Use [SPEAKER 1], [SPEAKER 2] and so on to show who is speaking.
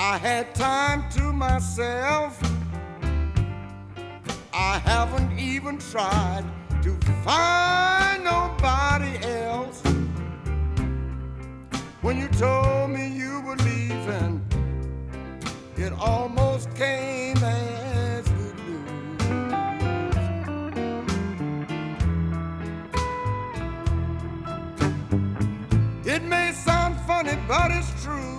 [SPEAKER 1] I had time to myself. I haven't even tried to find nobody else. When you told me you were leaving, it almost came as good news. It may sound funny, but it's true.